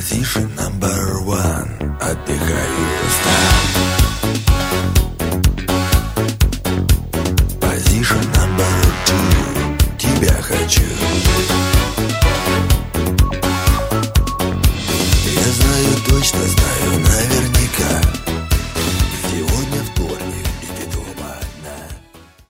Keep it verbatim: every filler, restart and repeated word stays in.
Position number one. Отдыхаю, устал. Position number two. Тебя хочу. Я знаю, точно знаю, наверняка.